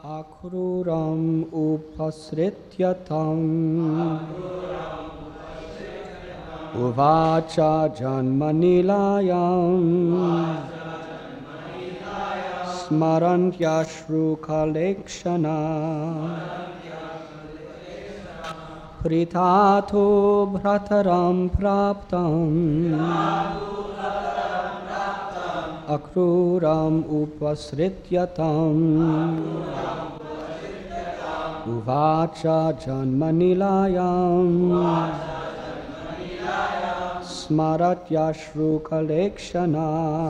Akruram upasrityatam Uvacha janmanilayam Smarantyashru kalekshana Prithatho bhrataram praptam Akruram upasrityatam Uvacha janmanilayam Smaratyashru kalekshana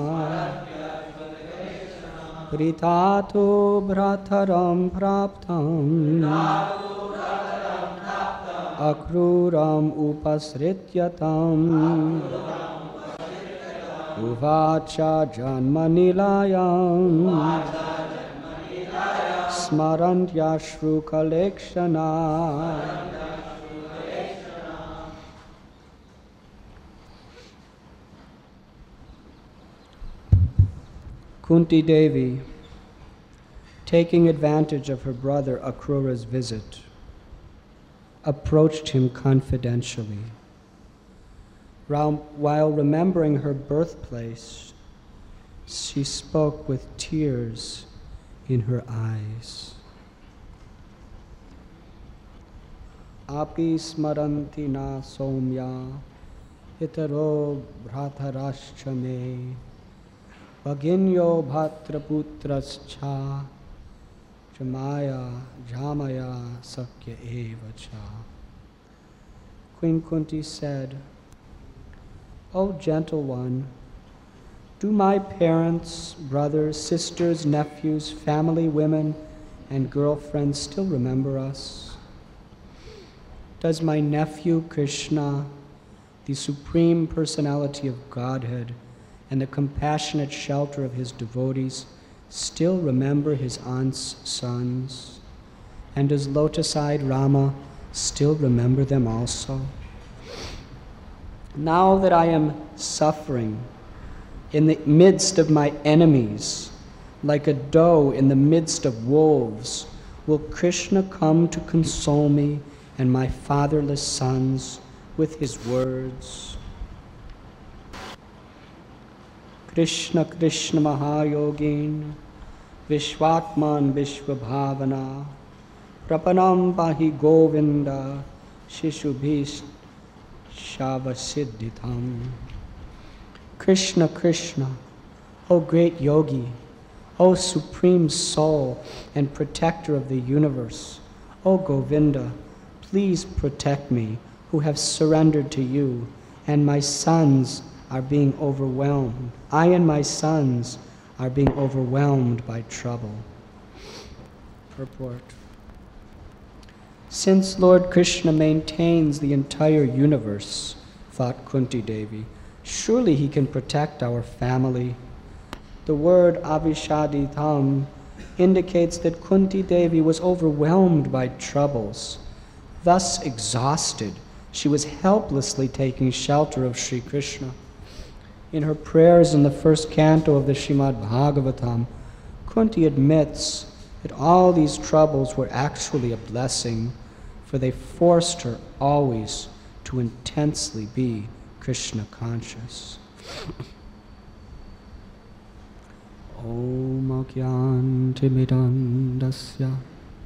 Prithatho bhrataram praptam Akruram upasrityatam Uvacha janmanilayam Smarantyashru kalekshana. Kunti Devi, taking advantage of her brother Akrura's visit, approached him confidentially. While remembering her birthplace, she spoke with tears in her eyes. Api smaranti na somya hitaro bhratarascha me Bhaginyo bhatraputrascha jamaya sakya evacha. Queen Kunti said, O gentle one, do my parents, brothers, sisters, nephews, family, women, and girlfriends still remember us? Does my nephew Krishna, the Supreme Personality of Godhead, and the compassionate shelter of his devotees, still remember his aunt's sons? And does lotus-eyed Rama still remember them also? Now that I am suffering in the midst of my enemies, like a doe in the midst of wolves, will Krishna come to console me and my fatherless sons with his words? Krishna Krishna Mahayogin Vishwatman Vishwabhavana Prapanam Pahi Govinda Shishubhish Shavasiddhitam. Krishna Krishna, O great yogi, O supreme soul and protector of the universe, O Govinda, please protect me who have surrendered to you, and my sons are being overwhelmed. I and my sons are being overwhelmed by trouble. Purport. Since Lord Krishna maintains the entire universe, thought Kunti Devi, surely he can protect our family. The word avishaditam indicates that Kunti Devi was overwhelmed by troubles. Thus exhausted, she was helplessly taking shelter of Sri Krishna. In her prayers in the first canto of the Srimad Bhagavatam, Kunti admits that all these troubles were actually a blessing, for they forced her always to intensely be Krishna conscious. Om Agyantimidandasya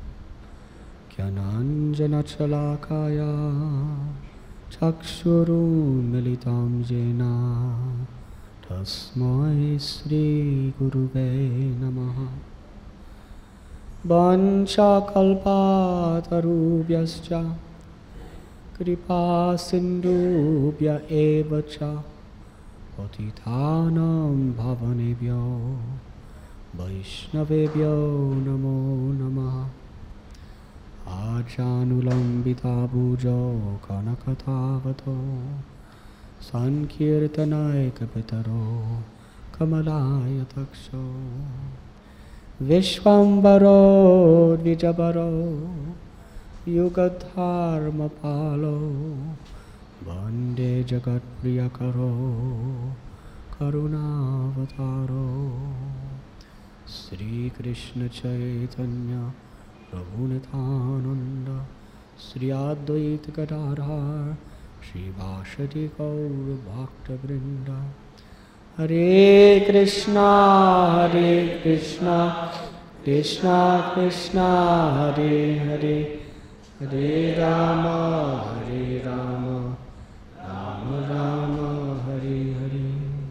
Gyananjana Chalakaya Chakshuru Militam Jena Tasmai Sri Guruve Namaha. Vancha kalpatarubhyascha kripa sindhubhya evacha patithanam bhavanebhyo vaishnavebhyo namo namaha. Ajanulambita bhujo kanakatavato sankirtanay kapitaro kamalaya taksho Vishvambaro Dvijabaro Yugadharma Palo Vande Jagat Priyakaro Karunavataro Sri Krishna Chaitanya Prabhu Nityananda Sri Advaita Gadadhar Srivasadi Gaur Bhakta Vrinda. Hare Krishna, Krishna Krishna, Hare Hare, Hare Rama, Rama Rama, Hare Hare.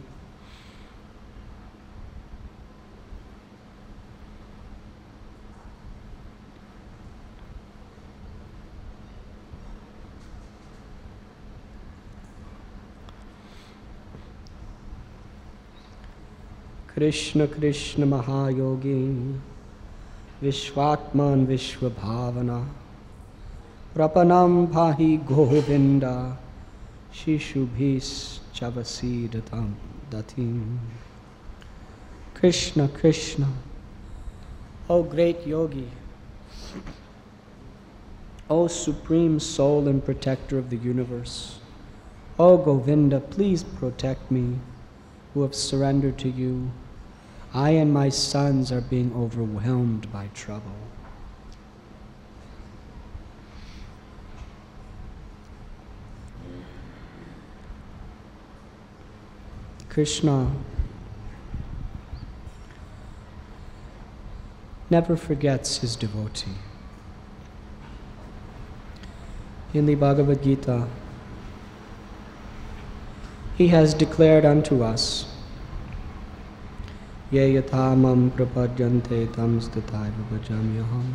Krishna Krishna Mahayogi Vishwatman Vishwabhavana Prapanam Pahi Govinda Shishubhis Chavasidatam Datim. Krishna Krishna, O great yogi, O supreme soul and protector of the universe, O Govinda, please protect me who have surrendered to you. I and my sons are being overwhelmed by trouble. Krishna never forgets his devotee. In the Bhagavad Gita, he has declared unto us, Ye yatha mam prapadyante tam stataiva bhajamyaham,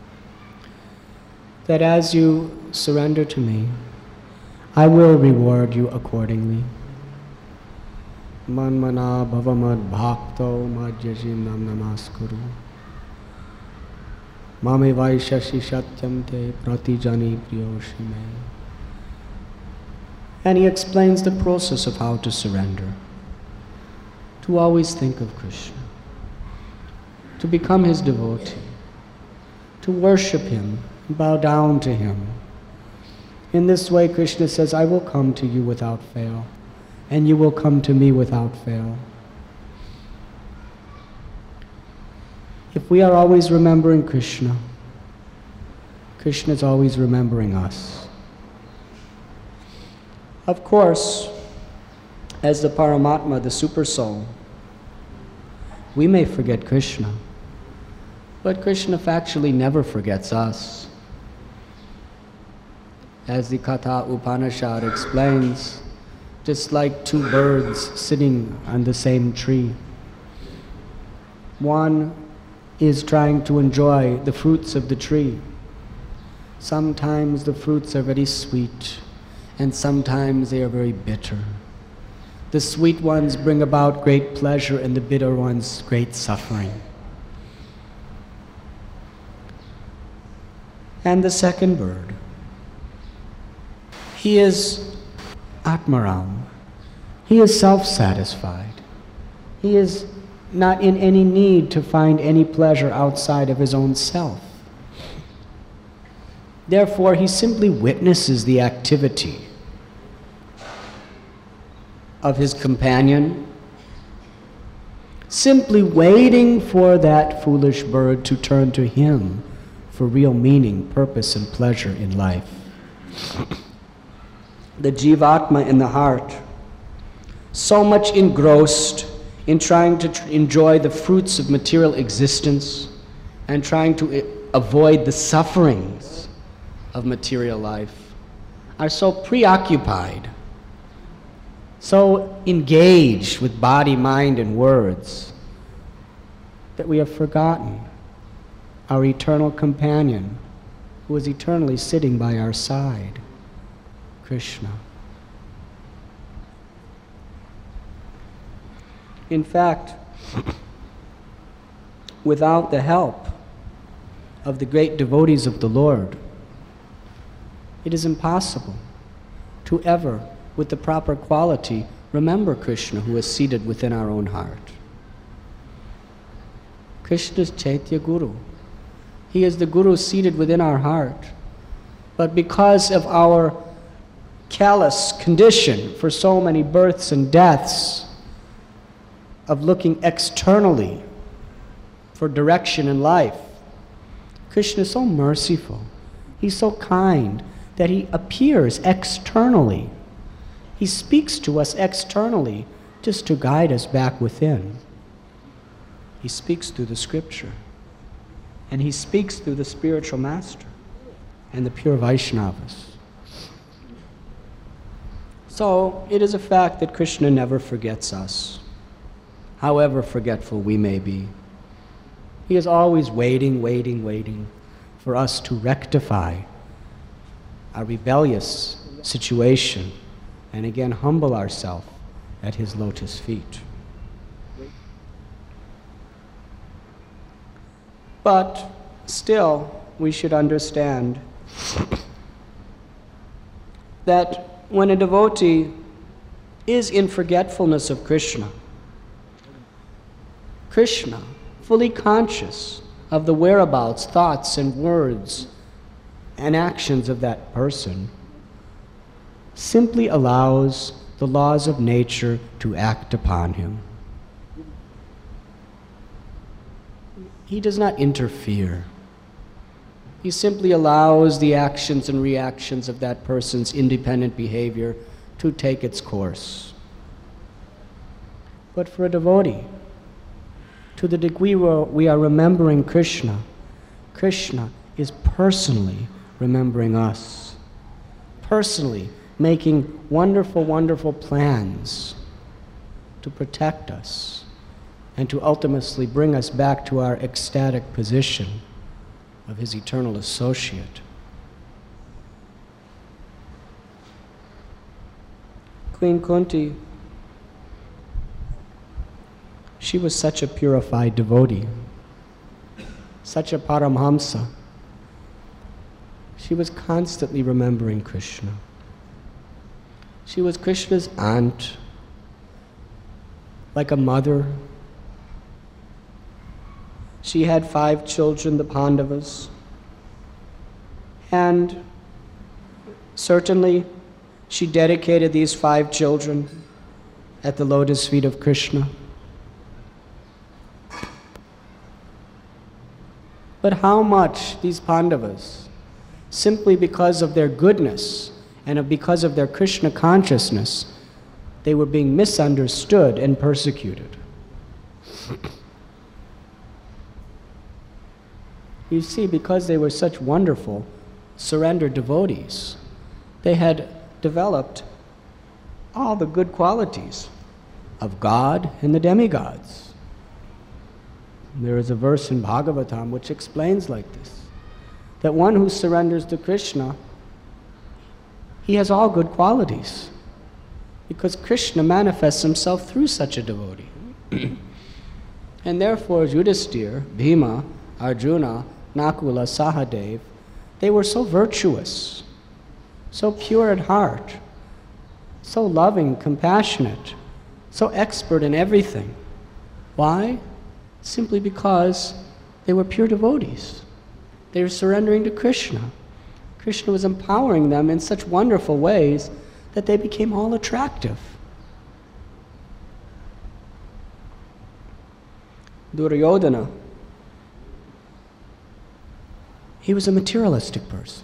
that as you surrender to me, I will reward you accordingly. Manmana bhavamad bhakto madhyajinam namaskuru mame vaishashi satyam te pratijani priyoshime. And he explains the process of how to surrender. To always think of Krishna, to become his devotee, to worship him, bow down to him. In this way, Krishna says, I will come to you without fail, and you will come to me without fail. If we are always remembering Krishna, Krishna is always remembering us. Of course, as the Paramatma, the Super Soul, we may forget Krishna, but Krishna factually never forgets us. As the Katha Upanishad explains, just like two birds sitting on the same tree. One is trying to enjoy the fruits of the tree. Sometimes the fruits are very sweet, and sometimes they are very bitter. The sweet ones bring about great pleasure, and the bitter ones great suffering. And the second bird, he is Atmaram. He is self-satisfied. He is not in any need to find any pleasure outside of his own self. Therefore, he simply witnesses the activity of his companion, simply waiting for that foolish bird to turn to him for real meaning, purpose, and pleasure in life. The Jivatma in the heart, so much engrossed in trying to enjoy the fruits of material existence and trying to avoid the sufferings of material life, are so preoccupied, so engaged with body, mind, and words, that we have forgotten our eternal companion who is eternally sitting by our side, Krishna. In fact, without the help of the great devotees of the Lord, it is impossible to ever, with the proper quality, remember Krishna who is seated within our own heart. Krishna is Chaitya Guru. He is the Guru seated within our heart. But because of our callous condition for so many births and deaths, of looking externally for direction in life. Krishna is so merciful. He's so kind that he appears externally. He speaks to us externally just to guide us back within. He speaks through the scripture. And he speaks through the spiritual master and the pure Vaishnavas. So it is a fact that Krishna never forgets us, however forgetful we may be. He is always waiting for us to rectify our rebellious situation and again humble ourselves at his lotus feet. But still, we should understand that when a devotee is in forgetfulness of Krishna, Krishna, fully conscious of the whereabouts, thoughts, and words and actions of that person, simply allows the laws of nature to act upon him. He does not interfere. He simply allows the actions and reactions of that person's independent behavior to take its course. But for a devotee, to the degree where we are remembering Krishna, Krishna is personally remembering us, personally making wonderful, wonderful plans to protect us and to ultimately bring us back to our ecstatic position of his eternal associate. Queen Kunti, she was such a purified devotee, such a Paramhamsa. She was constantly remembering Krishna. She was Krishna's aunt, like a mother. She had 5 children, the Pandavas, and certainly she dedicated these 5 children at the lotus feet of Krishna. But how much these Pandavas, simply because of their goodness and because of their Krishna consciousness, they were being misunderstood and persecuted. You see, because they were such wonderful, surrendered devotees, they had developed all the good qualities of God and the demigods. There is a verse in Bhagavatam which explains like this, that one who surrenders to Krishna, he has all good qualities, because Krishna manifests himself through such a devotee. And therefore Yudhisthira, Bhima, Arjuna, Nakula, Sahadev, they were so virtuous, so pure at heart, so loving, compassionate, so expert in everything. Why? Simply because they were pure devotees. They were surrendering to Krishna. Krishna was empowering them in such wonderful ways that they became all attractive. Duryodhana, he was a materialistic person.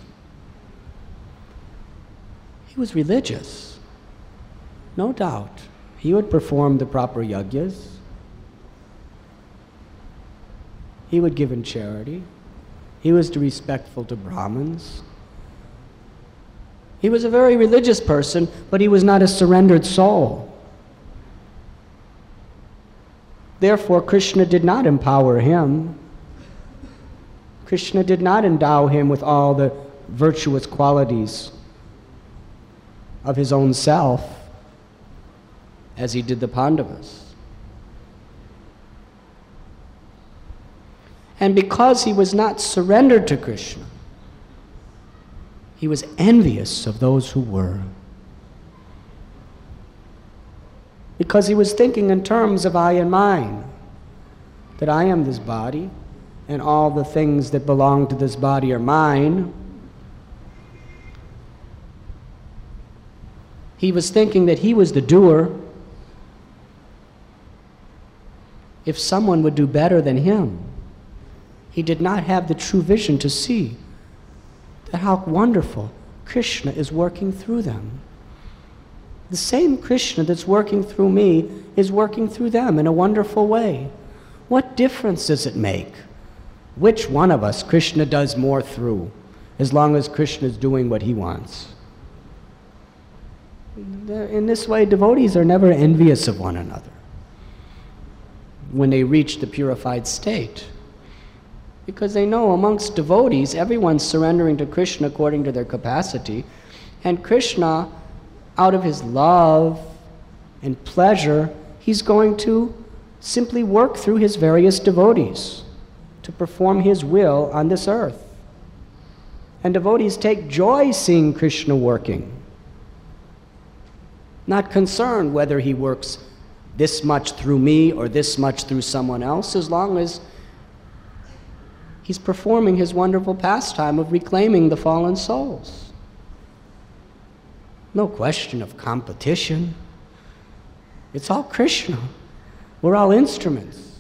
He was religious, no doubt. He would perform the proper yagyas. He would give in charity. He was respectful to Brahmins. He was a very religious person, but he was not a surrendered soul. Therefore, Krishna did not empower him. Krishna did not endow him with all the virtuous qualities of his own self as he did the Pandavas. And because he was not surrendered to Krishna, he was envious of those who were. Because he was thinking in terms of I and mine, that I am this body, and all the things that belong to this body are mine. He was thinking that he was the doer. If someone would do better than him, He did not have the true vision to see that how wonderful Krishna is working through them. The same Krishna that's working through me is working through them in a wonderful way. What difference does it make which one of us Krishna does more through, as long as Krishna is doing what he wants? In this way, devotees are never envious of one another when they reach the purified state, because they know amongst devotees, everyone's surrendering to Krishna according to their capacity, and Krishna, out of his love and pleasure, he's going to simply work through his various devotees to perform his will on this earth. And devotees take joy seeing Krishna working, not concerned whether he works this much through me or this much through someone else, as long as he's performing his wonderful pastime of reclaiming the fallen souls. No question of competition. It's all Krishna. We're all instruments.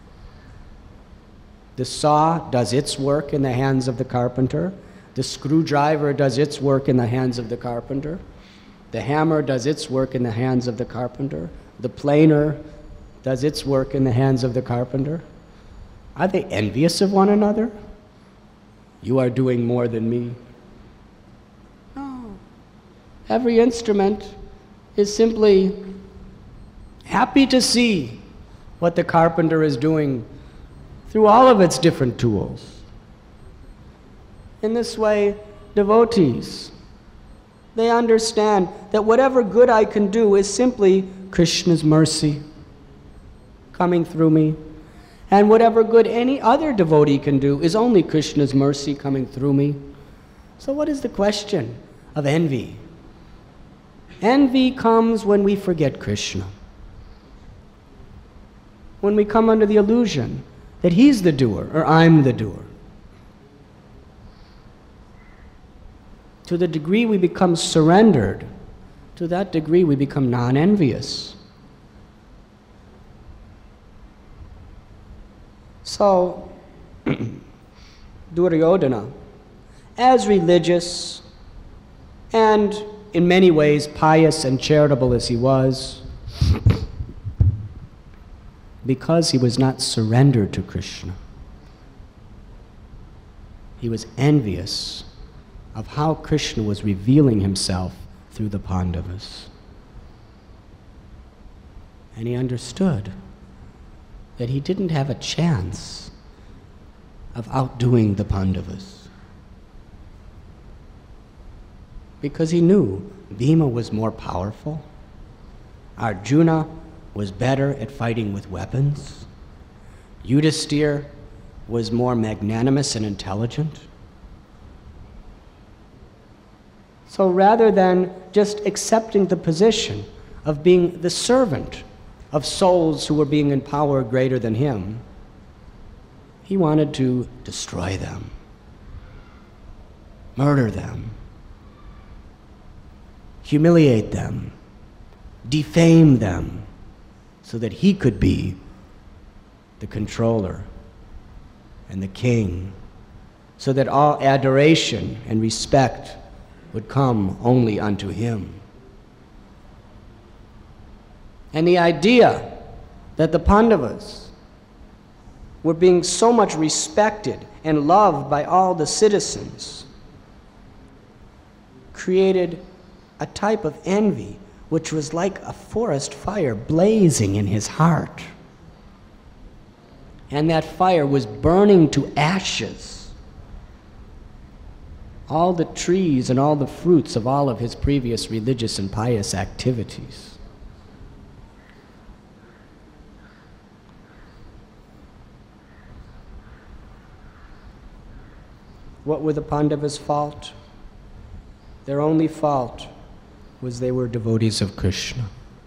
The saw does its work in the hands of the carpenter. The screwdriver does its work in the hands of the carpenter. The hammer does its work in the hands of the carpenter. The planer does its work in the hands of the carpenter. Are they envious of one another? You are doing more than me. No. Every instrument is simply happy to see what the carpenter is doing through all of its different tools. In this way, devotees, they understand that whatever good I can do is simply Krishna's mercy coming through me. And whatever good any other devotee can do is only Krishna's mercy coming through me. So what is the question of envy? Envy comes when we forget Krishna, when we come under the illusion that he's the doer or I'm the doer. To the degree we become surrendered, to that degree we become non-envious. So, Duryodhana, as religious and in many ways pious and charitable as he was, because he was not surrendered to Krishna, he was envious of how Krishna was revealing himself through the Pandavas. And he understood that he didn't have a chance of outdoing the Pandavas, because he knew Bhima was more powerful, Arjuna was better at fighting with weapons, Yudhisthira was more magnanimous and intelligent. So rather than just accepting the position of being the servant of souls who were being in power greater than him, he wanted to destroy them, murder them, humiliate them, defame them, so that he could be the controller and the king, so that all adoration and respect would come only unto him. And the idea that the Pandavas were being so much respected and loved by all the citizens created a type of envy which was like a forest fire blazing in his heart. And that fire was burning to ashes all the trees and all the fruits of all of his previous religious and pious activities. What were the Pandavas' fault? Their only fault was they were devotees of Krishna.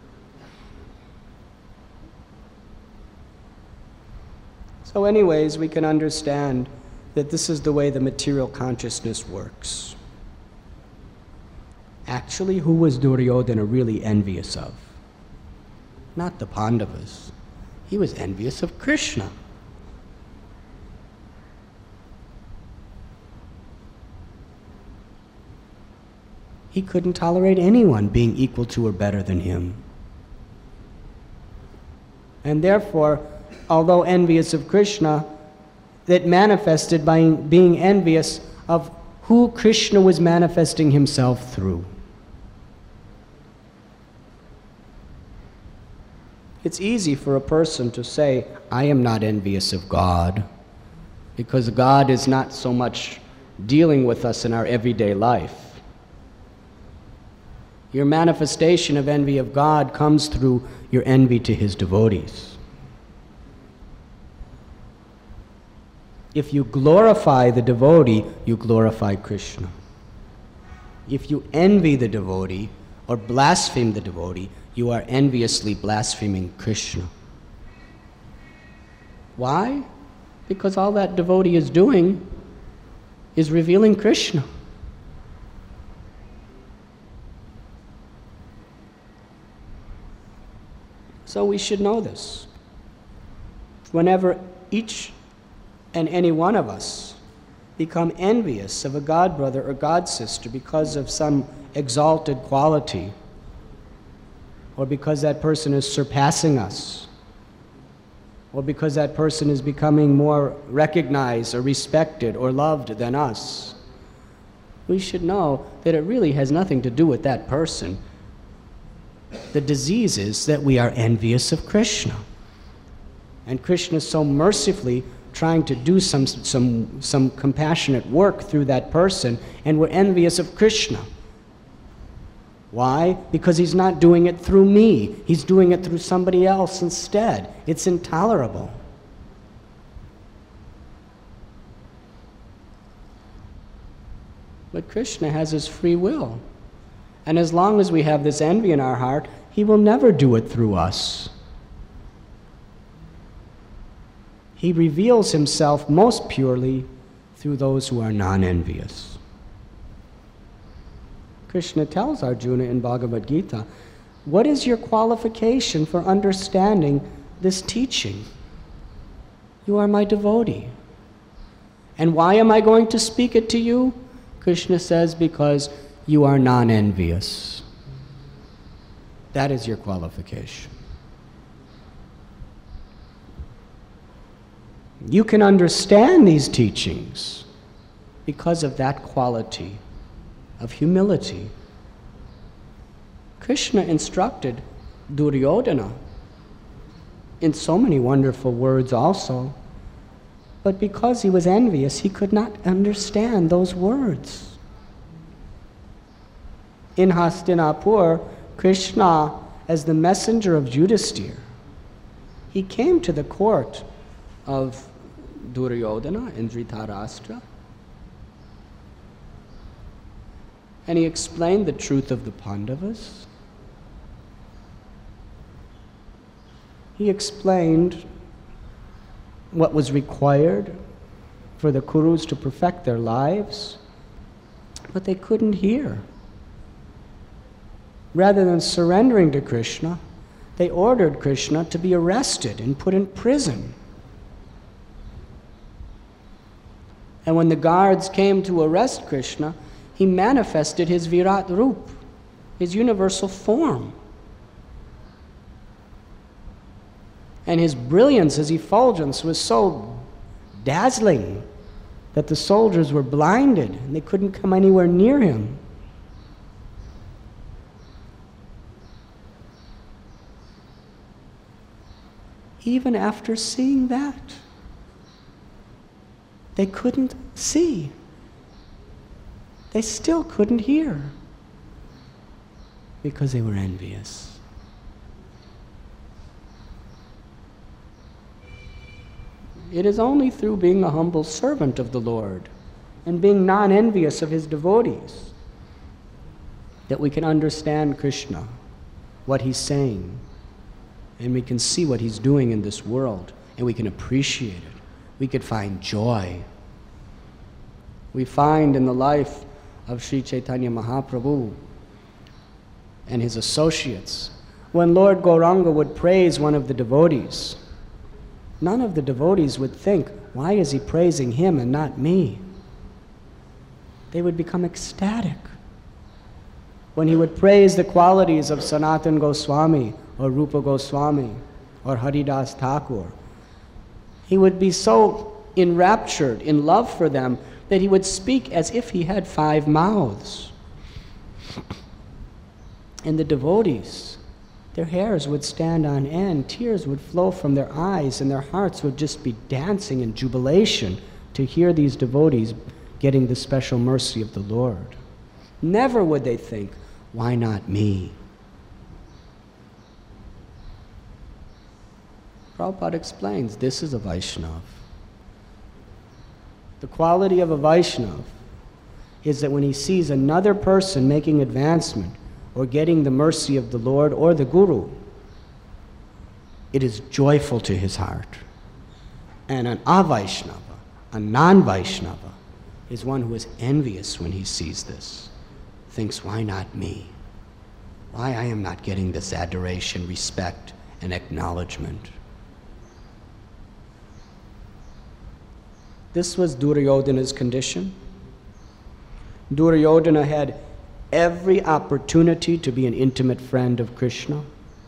So anyways, we can understand that this is the way the material consciousness works. Actually, who was Duryodhana really envious of? Not the Pandavas. He was envious of Krishna. He couldn't tolerate anyone being equal to or better than him. And therefore, although envious of Krishna, that manifested by being envious of who Krishna was manifesting himself through. It's easy for a person to say, I am not envious of God, because God is not so much dealing with us in our everyday life. Your manifestation of envy of God comes through your envy to his devotees. If you glorify the devotee, you glorify Krishna. If you envy the devotee or blaspheme the devotee, you are enviously blaspheming Krishna. Why? Because all that devotee is doing is revealing Krishna. So we should know this. Whenever each and any one of us become envious of a god brother or god sister because of some exalted quality, or because that person is surpassing us, or because that person is becoming more recognized or respected or loved than us, we should know that it really has nothing to do with that person. The disease is that we are envious of Krishna. And Krishna is so mercifully trying to do some compassionate work through that person, and we're envious of Krishna. Why? Because he's not doing it through me. He's doing it through somebody else instead. It's intolerable. But Krishna has his free will. And as long as we have this envy in our heart, he will never do it through us. He reveals himself most purely through those who are non-envious. Krishna tells Arjuna in Bhagavad Gita, what is your qualification for understanding this teaching? You are my devotee. And why am I going to speak it to you? Krishna says, because you are non-envious. That is your qualification. You can understand these teachings because of that quality of humility. Krishna instructed Duryodhana in so many wonderful words also, but because he was envious, he could not understand those words. In Hastinapur, Krishna, as the messenger of Yudhisthira, he came to the court of Duryodhana and Dhritarashtra, and he explained the truth of the Pandavas. He explained what was required for the Kurus to perfect their lives, but they couldn't hear. Rather than surrendering to Krishna, they ordered Krishna to be arrested and put in prison. And when the guards came to arrest Krishna, he manifested his Virat Roop, his universal form. And his brilliance, his effulgence was so dazzling that the soldiers were blinded and they couldn't come anywhere near him. Even after seeing that, they couldn't see. They still couldn't hear because they were envious. It is only through being a humble servant of the Lord and being non-envious of his devotees that we can understand Krishna, what he's saying, and we can see what he's doing in this world, and we can appreciate it. We could find joy. We find in the life of Sri Chaitanya Mahaprabhu and his associates, when Lord Gauranga would praise one of the devotees, none of the devotees would think, why is he praising him and not me? They would become ecstatic. when he would praise the qualities of Sanatana Goswami or Rupa Goswami or Haridas Thakur, he would be so enraptured, in love for them, that he would speak as if he had 5 mouths. And the devotees, their hairs would stand on end, tears would flow from their eyes, and their hearts would just be dancing in jubilation to hear these devotees getting the special mercy of the Lord. Never would they think, why not me? Prabhupada explains, this is a Vaishnava. The quality of a Vaishnava is that when he sees another person making advancement or getting the mercy of the Lord or the Guru, it is joyful to his heart. And an Avaishnava, a non-Vaishnava, is one who is envious when he sees this. Thinks, why not me? Why I am not getting this adoration, respect, and acknowledgement? This was Duryodhana's condition. Duryodhana had every opportunity to be an intimate friend of Krishna.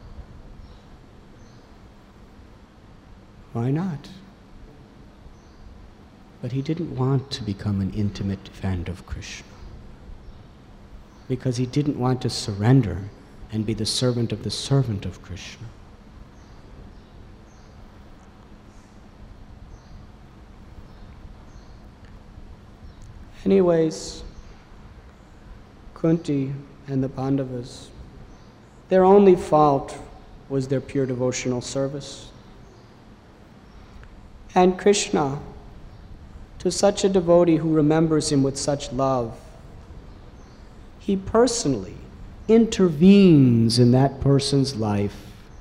Why not? But he didn't want to become an intimate friend of Krishna, because he didn't want to surrender and be the servant of Krishna. Anyways, Kunti and the Pandavas, their only fault was their pure devotional service. And Krishna, to such a devotee who remembers him with such love, he personally intervenes in that person's life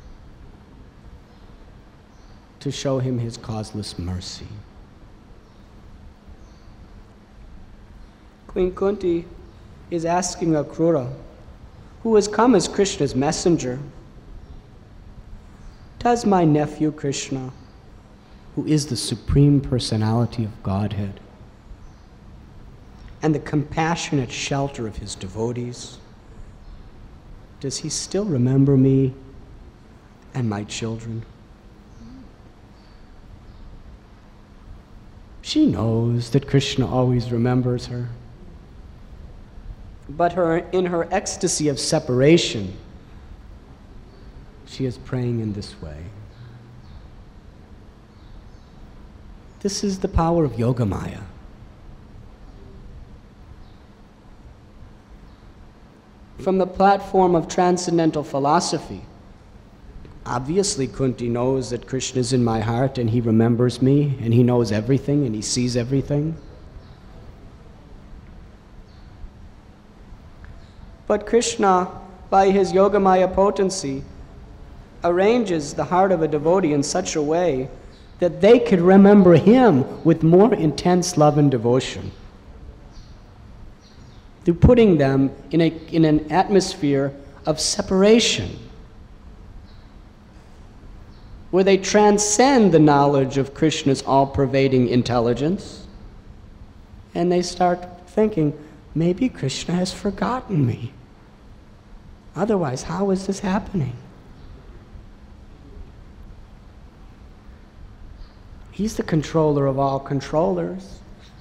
to show him his causeless mercy. Queen Kunti is asking Akrura, who has come as Krishna's messenger, does my nephew Krishna, who is the Supreme Personality of Godhead and the compassionate shelter of his devotees, does he still remember me and my children? She knows that Krishna always remembers her. But in her ecstasy of separation, she is praying in this way. This is the power of Yogamaya. From the platform of transcendental philosophy, obviously Kunti knows that Krishna is in my heart and he remembers me and he knows everything and he sees everything. But Krishna, by his Yogamaya potency, arranges the heart of a devotee in such a way that they could remember him with more intense love and devotion, through putting them in an atmosphere of separation, where they transcend the knowledge of Krishna's all-pervading intelligence, and they start thinking, maybe Krishna has forgotten me. Otherwise, how is this happening? He's the controller of all controllers.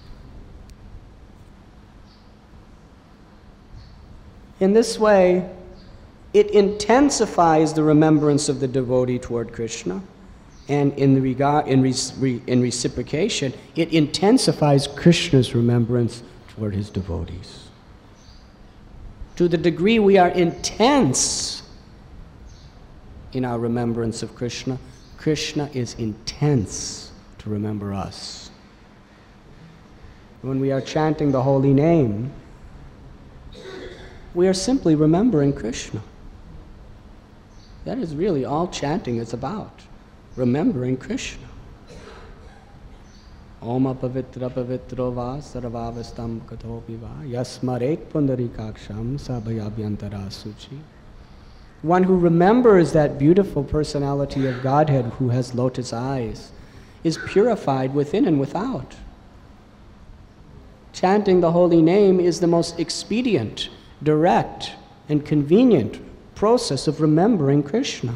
In this way, it intensifies the remembrance of the devotee toward Krishna, and in reciprocation, it intensifies Krishna's remembrance toward his devotees. To the degree we are intense in our remembrance of Krishna, Krishna is intense to remember us. When we are chanting the holy name, we are simply remembering Krishna. That is really all chanting is about, remembering Krishna. Om apavitra pavitro va sarvavastam kathopi va yasmaret pundarikaksham sabhayabhyantara suchi. One who remembers that beautiful personality of Godhead who has lotus eyes is purified within and without. Chanting the holy name is the most expedient, direct, and convenient process of remembering Krishna.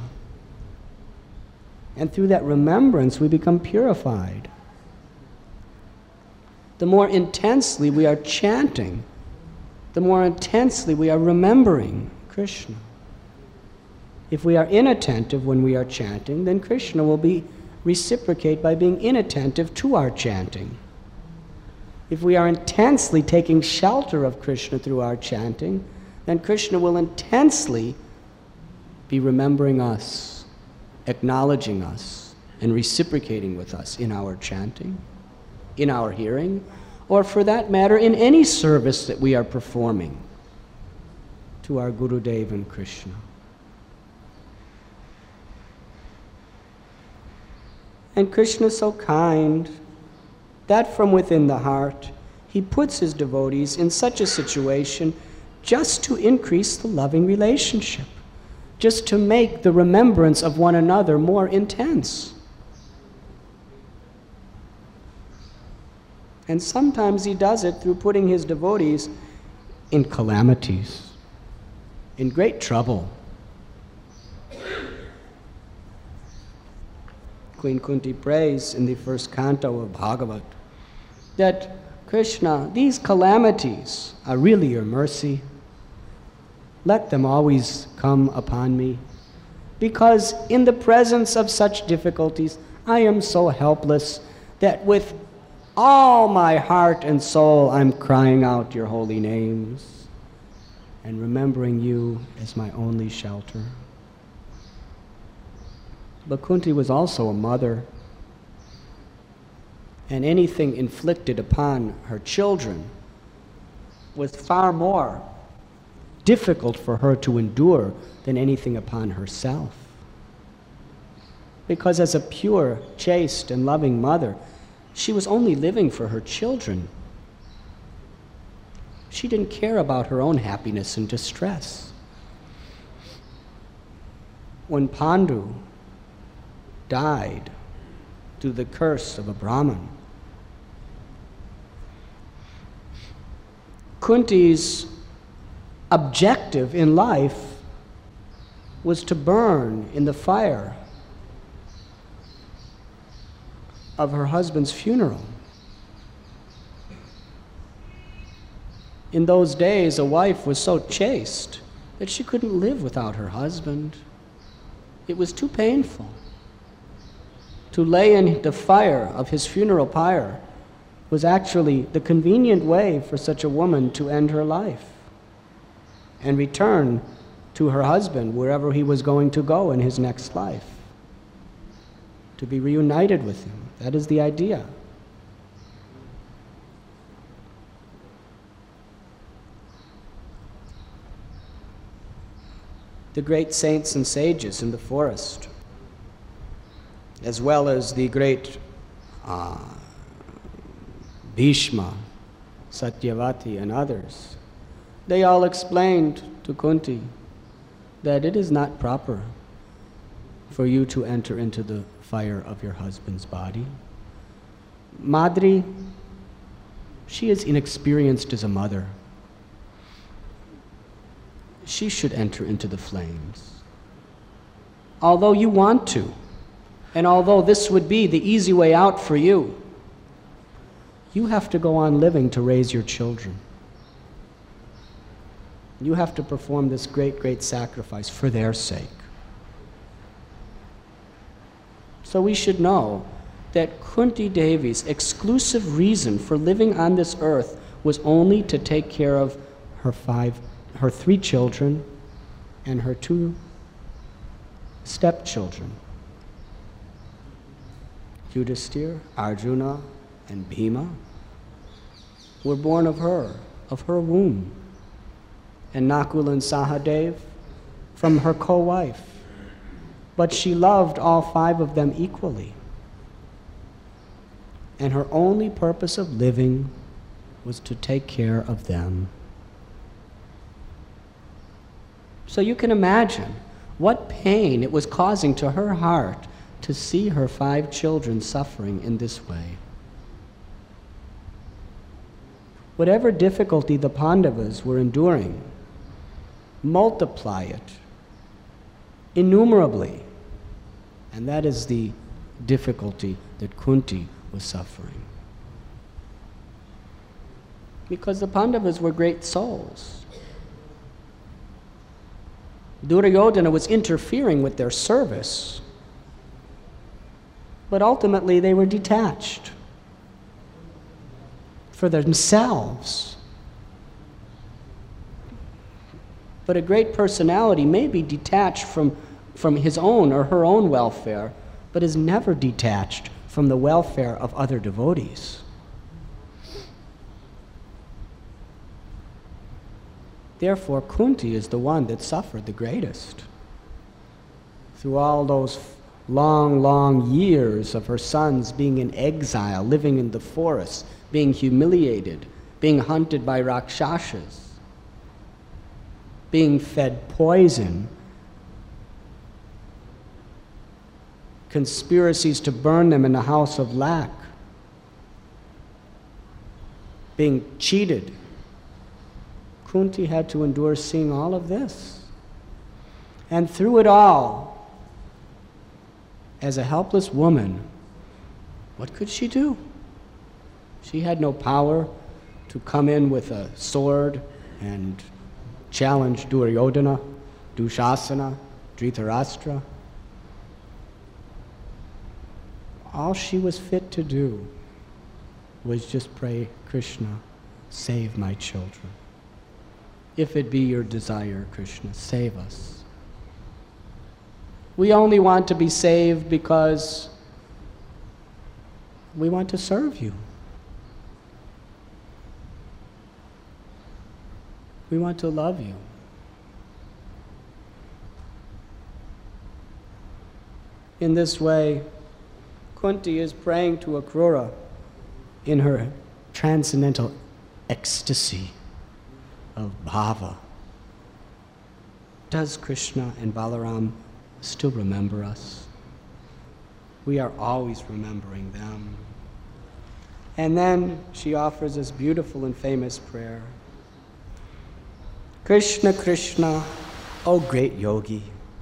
And through that remembrance, we become purified. The more intensely we are chanting, the more intensely we are remembering Krishna. If we are inattentive when we are chanting, then Krishna will reciprocate by being inattentive to our chanting. If we are intensely taking shelter of Krishna through our chanting, then Krishna will intensely be remembering us, acknowledging us, and reciprocating with us in our chanting, in our hearing, or for that matter, in any service that we are performing to our Gurudev and Krishna. And Krishna is so kind that from within the heart, he puts his devotees in such a situation just to increase the loving relationship, just to make the remembrance of one another more intense. And sometimes he does it through putting his devotees in calamities, in great trouble. Queen Kunti prays in the first canto of Bhagavat that Krishna, these calamities are really your mercy. Let them always come upon me, because in the presence of such difficulties, I am so helpless that with all my heart and soul I'm crying out your holy names and remembering you as my only shelter. But Kunti was also a mother, and anything inflicted upon her children was far more difficult for her to endure than anything upon herself. Because as a pure, chaste, and loving mother, she was only living for her children. She didn't care about her own happiness and distress. When Pandu died through the curse of a Brahmin, Kunti's objective in life was to burn in the fire of her husband's funeral. In those days, a wife was so chaste that she couldn't live without her husband. It was too painful. To lay in the fire of his funeral pyre was actually the convenient way for such a woman to end her life and return to her husband wherever he was going to go in his next life, to be reunited with him. That is the idea. The great saints and sages in the forest, as well as the great Bhishma, Satyavati, and others, they all explained to Kunti that it is not proper for you to enter into the fire of your husband's body. Madri, she is inexperienced as a mother. She should enter into the flames. Although you want to, and although this would be the easy way out for you, you have to go on living to raise your children. You have to perform this great, great sacrifice for their sake. So we should know that Kunti Devi's exclusive reason for living on this earth was only to take care of her 3 children and her 2 stepchildren. Yudhisthira, Arjuna, and Bhima were born of her womb, and Nakul and Sahadev from her co-wife. But she loved all 5 of them equally. And her only purpose of living was to take care of them. So you can imagine what pain it was causing to her heart to see her 5 children suffering in this way. Whatever difficulty the Pandavas were enduring, multiply it innumerably. And that is the difficulty that Kunti was suffering. Because the Pandavas were great souls. Duryodhana was interfering with their service, but ultimately they were detached for themselves. But a great personality may be detached from his own or her own welfare, but is never detached from the welfare of other devotees. Therefore, Kunti is the one that suffered the greatest. Through all those long, long years of her sons being in exile, living in the forest, being humiliated, being hunted by Rakshasas, being fed poison, conspiracies to burn them in the house of lac, being cheated. Kunti had to endure seeing all of this. And through it all, as a helpless woman, what could she do? She had no power to come in with a sword and challenge Duryodhana, Dushasana, Dhritarashtra. All she was fit to do was just pray, Krishna, save my children. If it be your desire, Krishna, save us. We only want to be saved because we want to serve you. We want to love you. In this way, Kunti is praying to Akrura in her transcendental ecstasy of bhava. Does Krishna and Balaram still remember us? We are always remembering them. And then she offers this beautiful and famous prayer. Krishna, Krishna, O great yogi,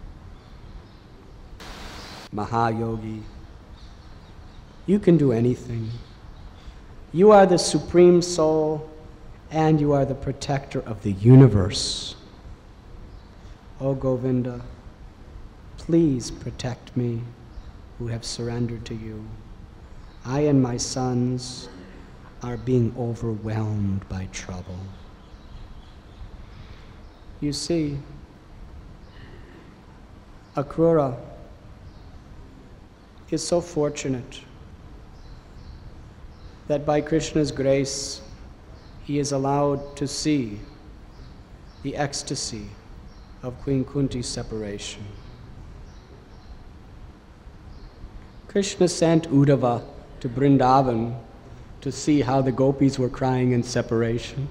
Mahayogi, you can do anything. You are the supreme soul, and you are the protector of the universe. O Govinda, please protect me, who have surrendered to you. I and my sons are being overwhelmed by trouble. You see, Akrura is so fortunate that by Krishna's grace, he is allowed to see the ecstasy of Queen Kunti's separation. Krishna sent Uddhava to Vrindavan to see how the gopis were crying in separation,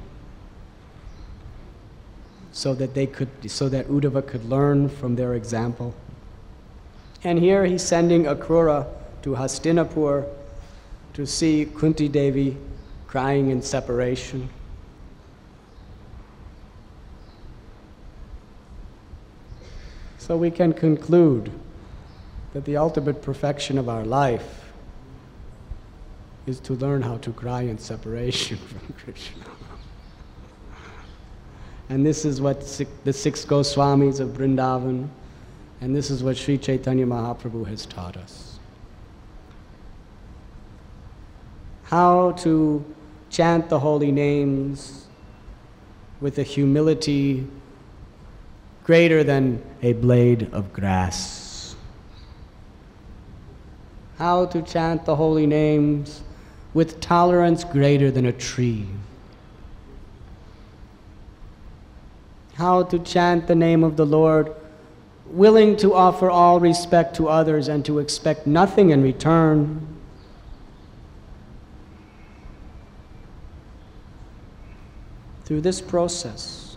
so that Uddhava could learn from their example. And here he's sending Akrura to Hastinapur to see Kunti Devi crying in separation. So we can conclude that the ultimate perfection of our life is to learn how to cry in separation from Krishna. And this is what the 6 Goswamis of Vrindavan, and this is what Sri Chaitanya Mahaprabhu has taught us. How to chant the holy names with a humility greater than a blade of grass. How to chant the holy names with tolerance greater than a tree. How to chant the name of the Lord, willing to offer all respect to others and to expect nothing in return. Through this process,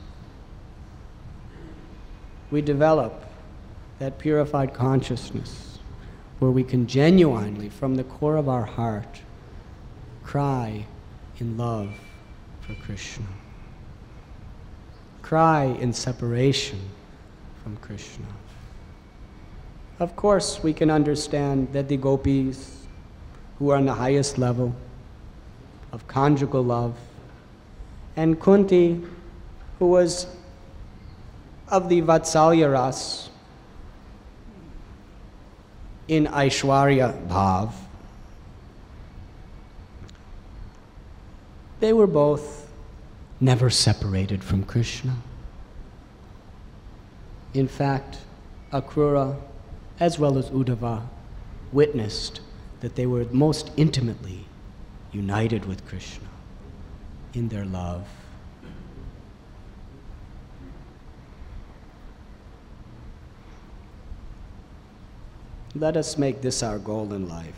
we develop that purified consciousness where we can genuinely, from the core of our heart, cry in love for Krishna. cry in separation from Krishna. Of course, we can understand that the gopis, who are on the highest level of conjugal love, and Kunti, who was of the Vatsalya ras in Aishwarya Bhav, they were both never separated from Krishna. In fact, Akrura, as well as Uddhava, witnessed that they were most intimately united with Krishna in their love. Let us make this our goal in life,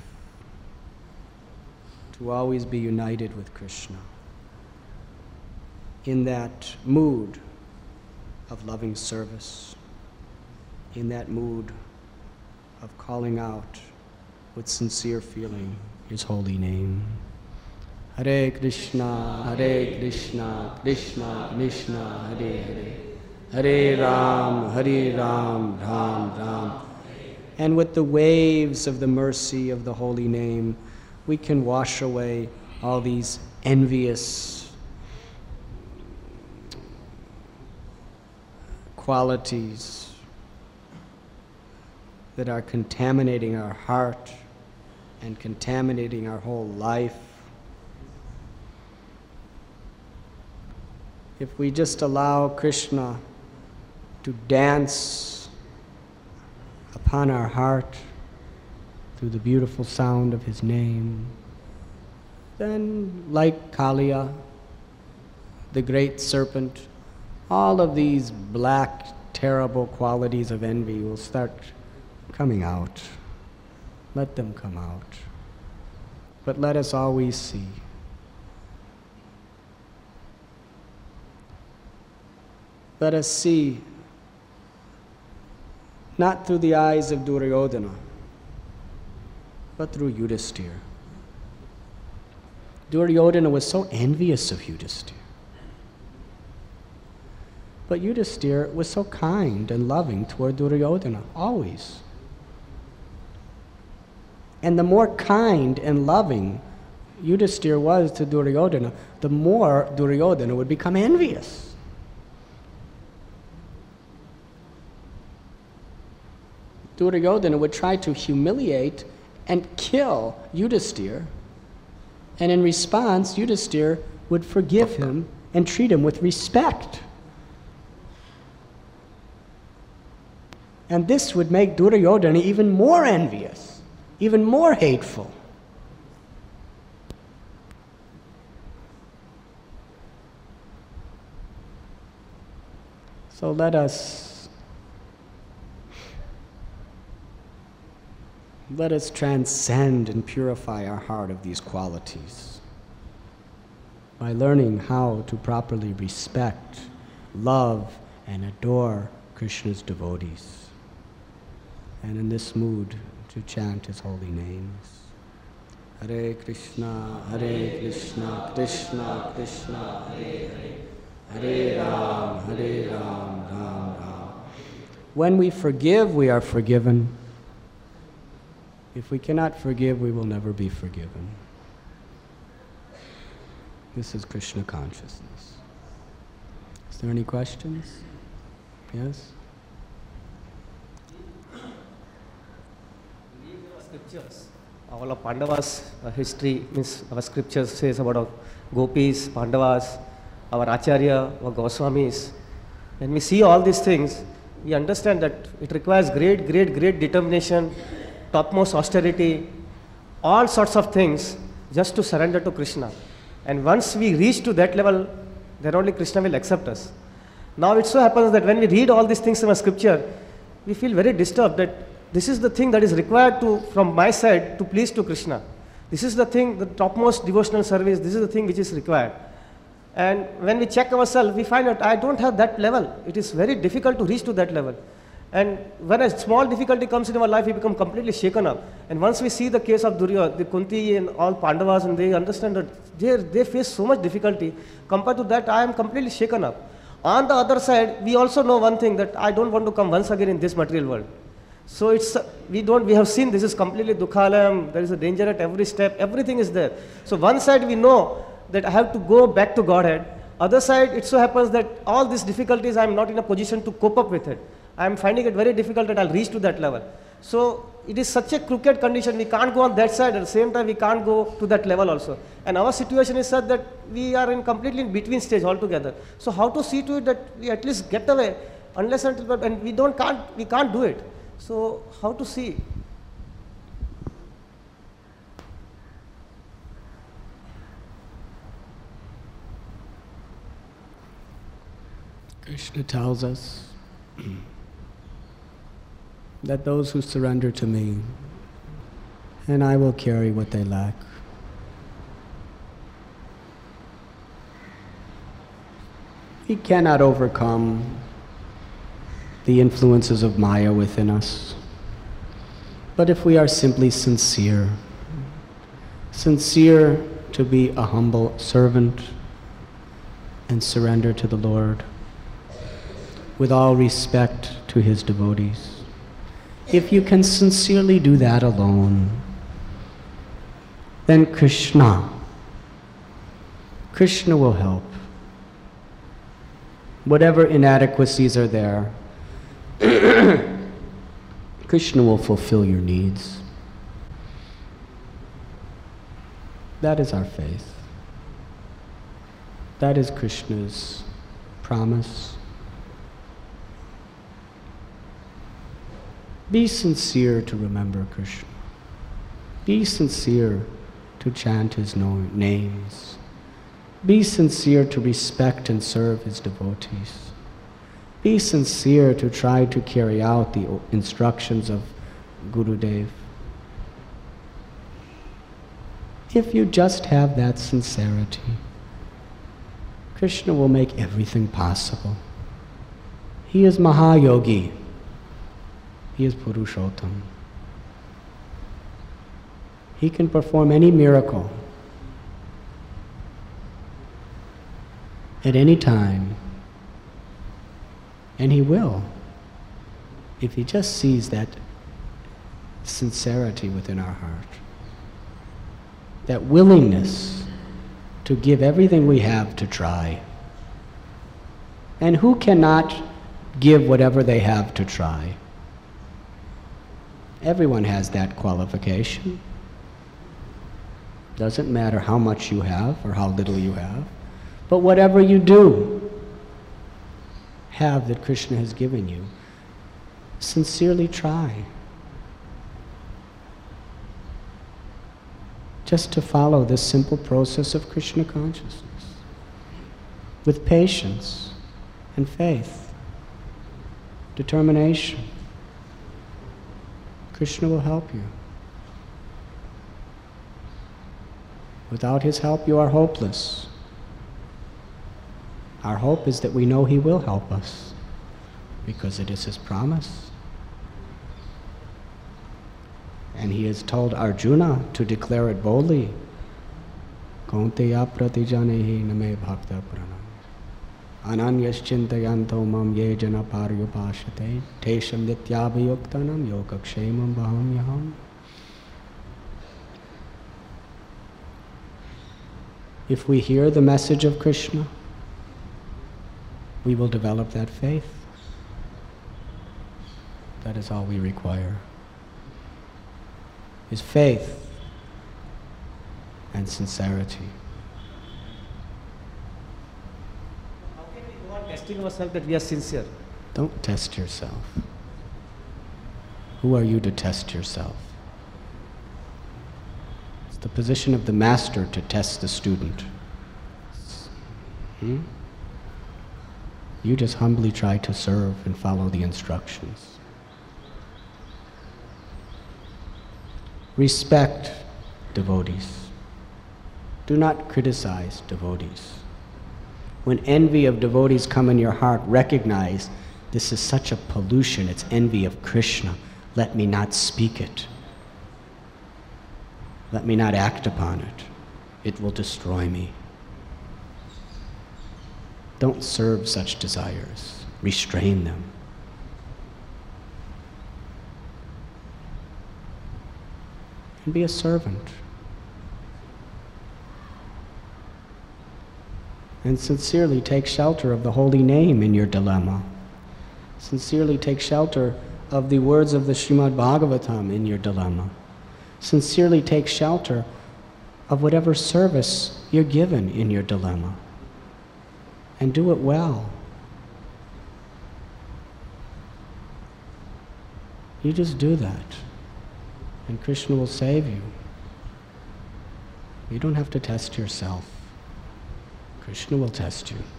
to always be united with Krishna in that mood of loving service, in that mood of calling out with sincere feeling His holy name. Hare Krishna, Krishna Krishna, Hare Hare, Hare Ram, Ram Ram. And with the waves of the mercy of the holy name, we can wash away all these envious qualities that are contaminating our heart and contaminating our whole life. If we just allow Krishna to dance upon our heart through the beautiful sound of His name, then like Kaliya, the great serpent, all of these black, terrible qualities of envy will start coming out. Let them come out. But let us always see let us see not through the eyes of Duryodhana, but through Yudhisthira. Duryodhana was so envious of Yudhisthira. But Yudhisthira was so kind and loving toward Duryodhana, always. And the more kind and loving Yudhisthira was to Duryodhana, the more Duryodhana would become envious. Duryodhana would try to humiliate and kill Yudhisthira, and in response, Yudhisthira would forgive him and treat him with respect. And this would make Duryodhana even more envious, even more hateful. So let us transcend and purify our heart of these qualities by learning how to properly respect, love, and adore Krishna's devotees. And in this mood, to chant His holy names. Hare Krishna, Krishna Krishna, Hare Hare, Hare Ram, Ram Ram. When we forgive, we are forgiven. If we cannot forgive, we will never be forgiven. This is Krishna consciousness. Is there any questions? Yes? Scriptures. All of Pandavas' history, means our scriptures says about our gopis, Pandavas, our Acharya, our Goswamis. When we see all these things, we understand that it requires great determination, topmost austerity, all sorts of things just to surrender to Krishna. And once we reach to that level, then only Krishna will accept us. Now it so happens that when we read all these things in our scripture, we feel very disturbed that this is the thing that is required from my side to please to Krishna. This is the thing, the topmost devotional service, this is the thing which is required. And when we check ourselves, we find that I don't have that level. It is very difficult to reach to that level. And when a small difficulty comes in our life, we become completely shaken up. And once we see the case of Duryodhana, the Kunti and all Pandavas, and they understand that they face so much difficulty. Compared to that, I am completely shaken up. On the other side, we also know one thing, that I don't want to come once again in this material world. So we have seen this is completely dukhalayam, there is a danger at every step, everything is there. So one side we know that I have to go back to Godhead. Other side, it so happens that all these difficulties I am not in a position to cope up with it. I am finding it very difficult that I'll reach to that level. So it is such a crooked condition, we can't go on that side, at the same time we can't go to that level also. And our situation is such that we are in completely in between stage altogether. So how to see to it that we at least get away, unless until, and we can't do it. So how to see? Krishna tells us that those who surrender to me, and I will carry what they lack. We cannot overcome the influences of Maya within us. But if we are simply sincere to be a humble servant and surrender to the Lord, with all respect to His devotees, if you can sincerely do that alone, then Krishna will help. Whatever inadequacies are there, Krishna will fulfill your needs. That is our faith. That is Krishna's promise. Be sincere to remember Krishna. Be sincere to chant His names. Be sincere to respect and serve His devotees. Be sincere to try to carry out the instructions of Gurudev. If you just have that sincerity, Krishna will make everything possible. He is Mahayogi. He is Purushottam. He can perform any miracle at any time, and He will, if He just sees that sincerity within our heart, that willingness to give everything we have to try. And who cannot give whatever they have to try? Everyone has that qualification. Doesn't matter how much you have or how little you have, but whatever you do have that Krishna has given you, sincerely try. Just to follow this simple process of Krishna consciousness with patience and faith, determination. Krishna will help you. Without His help, you are hopeless. Our hope is that we know He will help us, because it is His promise. And He has told Arjuna to declare it boldly. Kaunteya pratijanehi name bhakta pranam. Ananyas chintayanto mam ye jana paryupashate tesham nityabhayuktanam yogakshemam bahamyaham. If we hear the message of Krishna, we will develop that faith. That is all we require, is faith and sincerity. How can we go on testing ourselves that we are sincere? Don't test yourself. Who are you to test yourself? It's the position of the master to test the student. You just humbly try to serve and follow the instructions. Respect devotees. Do not criticize devotees. When envy of devotees come in your heart, recognize this is such a pollution, it's envy of Krishna. Let me not speak it. Let me not act upon it. It will destroy me. Don't serve such desires. Restrain them. And be a servant. And sincerely take shelter of the holy name in your dilemma. Sincerely take shelter of the words of the Srimad Bhagavatam in your dilemma. Sincerely take shelter of whatever service you're given in your dilemma. And do it well. You just do that, and Krishna will save you. You don't have to test yourself. Krishna will test you.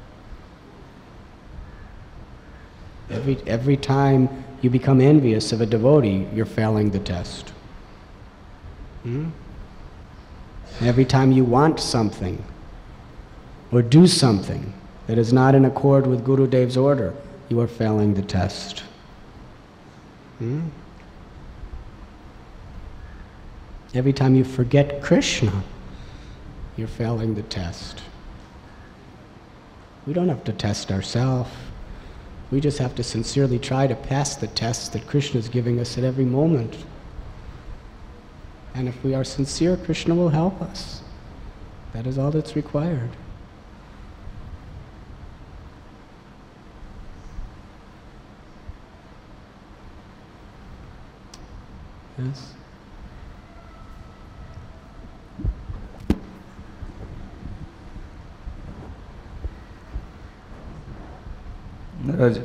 Every time you become envious of a devotee, you're failing the test. Every time you want something or do something that is not in accord with Gurudev's order, you are failing the test. Every time you forget Krishna, you're failing the test. We don't have to test ourselves. We just have to sincerely try to pass the tests that Krishna is giving us at every moment. And if we are sincere, Krishna will help us. That is all that's required. Yes? Raj,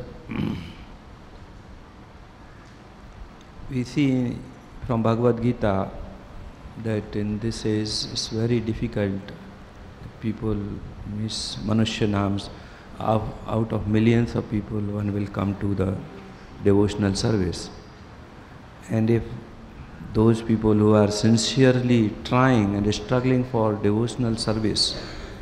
we see from Bhagavad Gita that in this age it's very difficult. People miss Manushya Nams. Out of millions of people, one will come to the devotional service. And if those people who are sincerely trying and struggling for devotional service,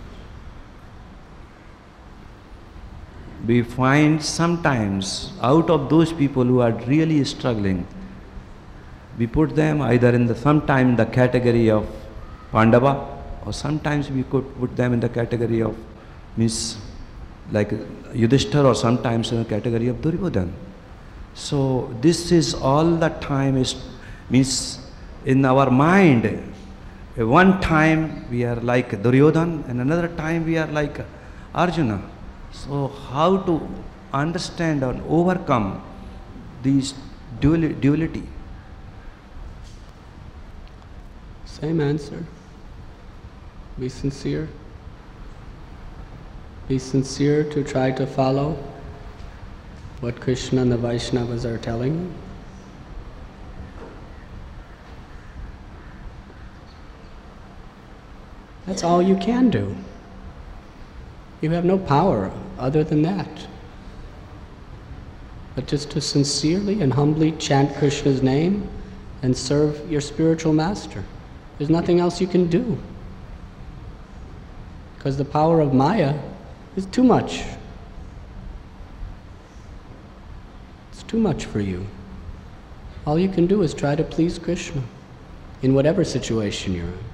we find sometimes out of those people who are really struggling, we put them either in sometime the category of Pandava, or sometimes we could put them in the category of like Yudhishthira, or sometimes in the category of Duryodhana. So this is all the time means in our mind. One time we are like Duryodhana, and another time we are like Arjuna. So how to understand and overcome these duality? Same answer. Be sincere. Be sincere to try to follow what Krishna and the Vaishnavas are telling you. That's all you can do. You have no power other than that. But just to sincerely and humbly chant Krishna's name and serve your spiritual master. There's nothing else you can do. Because the power of Maya is too much. It's too much for you. All you can do is try to please Krishna in whatever situation you're in.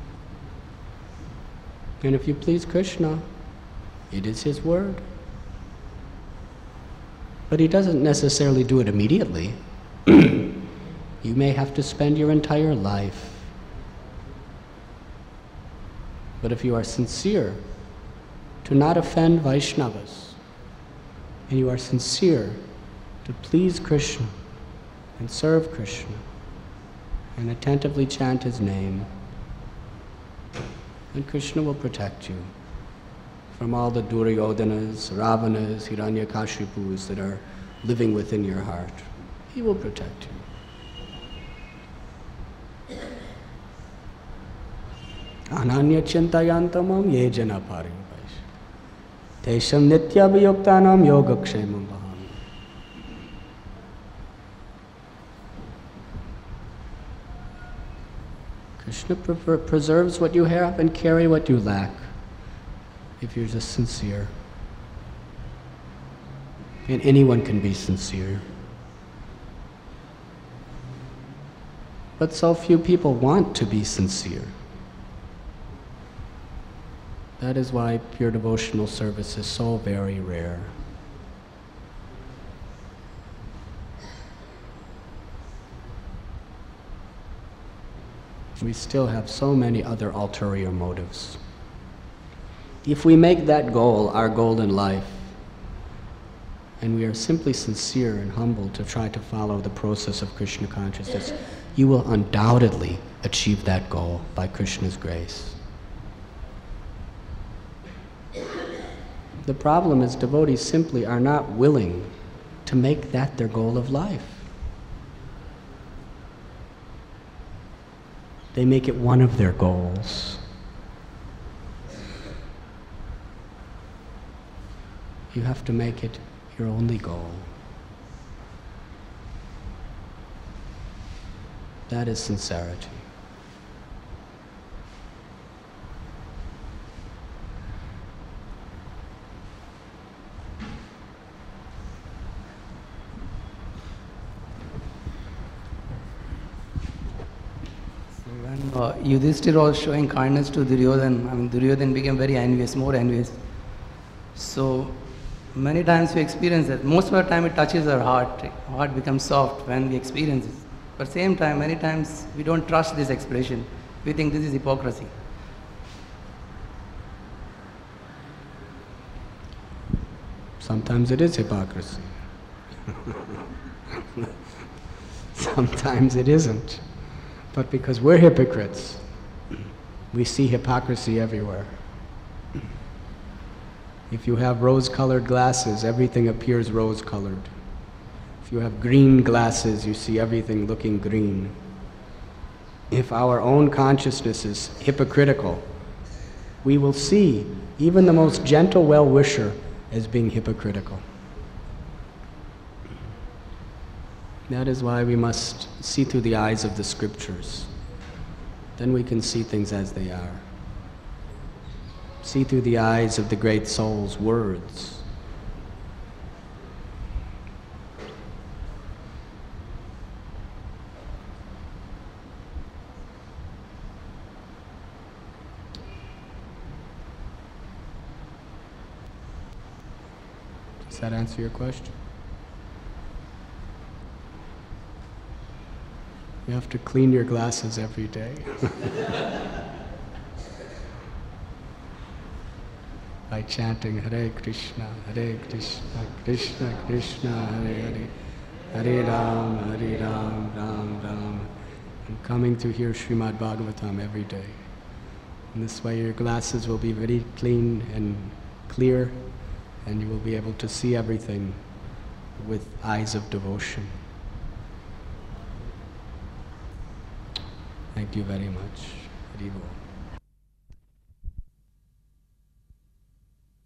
And if you please Krishna, it is His word. But He doesn't necessarily do it immediately. You may have to spend your entire life. But if you are sincere to not offend Vaishnavas, and you are sincere to please Krishna and serve Krishna and attentively chant His name, then Krishna will protect you from all the Duryodhanas, Ravanas, Hiranyakashipus that are living within your heart. He will protect you. Ananya chintayantamam ye jana parivaish. Tesham nitya viyuktanam yogakshemam bahami. Krishna preserves what you have and carry what you lack, if you're just sincere. And anyone can be sincere. But so few people want to be sincere. That is why pure devotional service is so very rare. We still have so many other ulterior motives. If we make that goal our goal in life, and we are simply sincere and humble to try to follow the process of Krishna consciousness, you will undoubtedly achieve that goal by Krishna's grace. The problem is devotees simply are not willing to make that their goal of life. They make it one of their goals. You have to make it your only goal. That is sincerity. When Yudhishthira was showing kindness to Duryodhana, Duryodhana became very envious, more envious. So many times we experience that. Most of the time it touches our heart. Heart becomes soft when we experience it. But same time, many times we don't trust this expression. We think this is hypocrisy. Sometimes it is hypocrisy. Sometimes it isn't. But because we're hypocrites, we see hypocrisy everywhere. If you have rose-colored glasses, everything appears rose-colored. If you have green glasses, you see everything looking green. If our own consciousness is hypocritical, we will see even the most gentle well-wisher as being hypocritical. That is why we must see through the eyes of the scriptures. Then we can see things as they are. See through the eyes of the great soul's words. Does that answer your question? You have to clean your glasses every day. By chanting Hare Krishna, Krishna Krishna, Hare Hare, Hare Ram, Ram Ram, and coming to hear Srimad Bhagavatam every day. In this way your glasses will be very clean and clear, and you will be able to see everything with eyes of devotion. Thank you very much. Hari Bol.